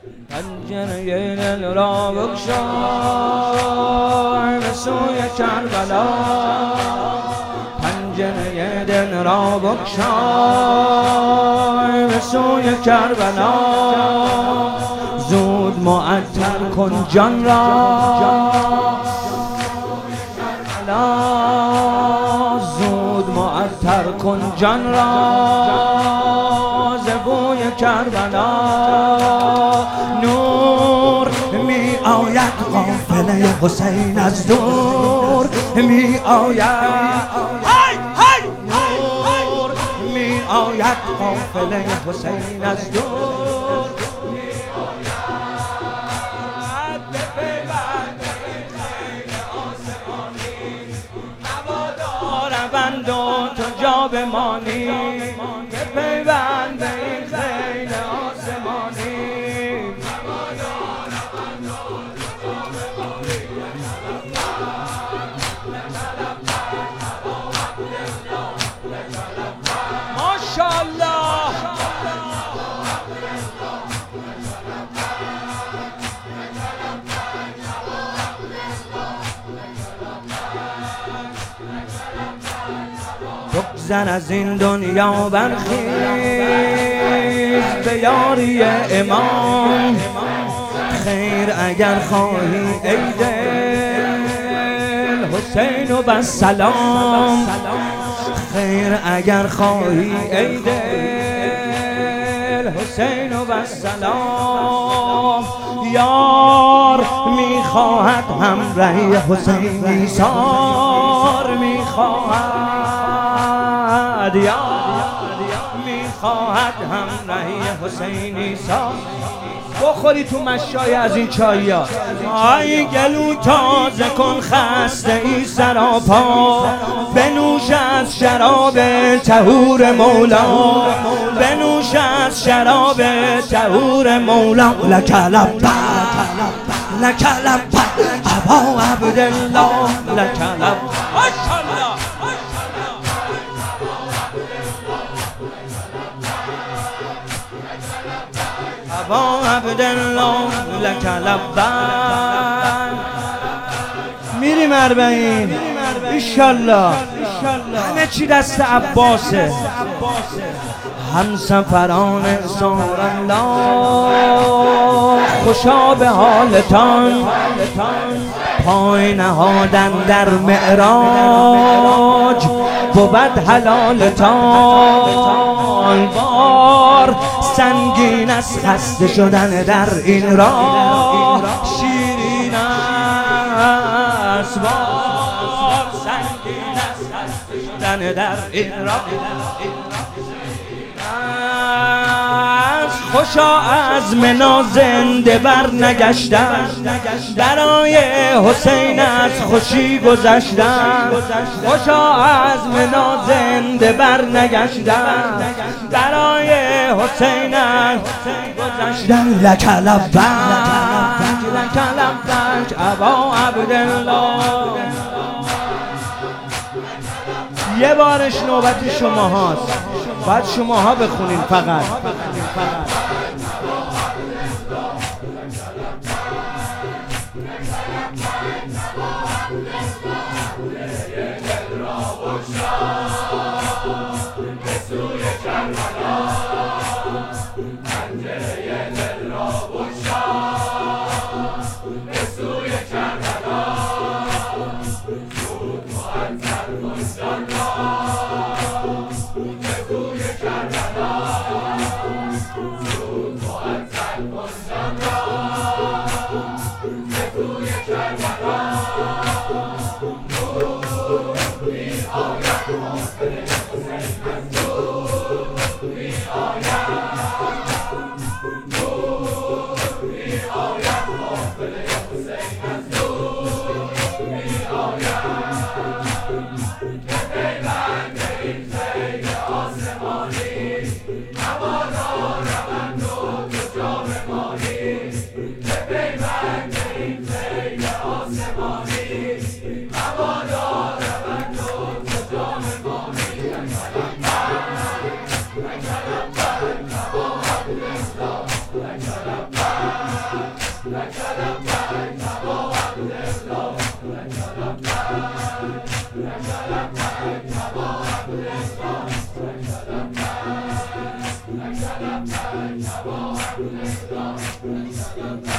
پنجره دل را بگشای به سوی کربلا، پنجره دل را بگشای به سوی کربلا. زود معطر کن جان را، زود معطر کن جان را ز بوی کربلا. نور می آید قافله حسین از دور می آید، نور می آید قافله حسین از دور می آید. بپیوند به این خیل آسمانی، مبادا روند و تو جا بمانی. بپیوند به این خیل آسمانی، مبادا روند و تو جا بمانی. ماشاءالله بگذر از این دنیا برخیز به یاری امام. خیر اگر خواهی ای دل حسین و بسلام. خیر اگر خواهی ای دل حسین و بسلام. یار میخواهد همراهی حسین ایثار میخواهد، یار میخواهد همراهی حسین ایثار. بخوری تو مشای از این چایا. آی گلو تازه کن خسته ای سراپا، بنوش از شراب طهور مولا، بنوش از شراب طهور مولا. لک لبیک لک لبیک ابا عبدالله، لک لبیک. ابا عبدالله لک لبیک. میریم اربعین ایشالله، همه چی دست عباسه. هم سفران سارالله خوشا به حالتان، پای نهادن در معراج بود حلالتان. بار سنگین از خسته شدن در این راه، شیرین است بار سنگین از خسته شدن در این راه. خوشا از منا زنده بر نگشتن، برای حسین از خوشی گذشتن. خوشا از منا زنده بر نگشتن، برای حسین از گذشتن. لک لبیک لک لبیک ابا عبدالله. یه بارش نوبت شما هاست، بعد شما ها بخونین فقط. Like Like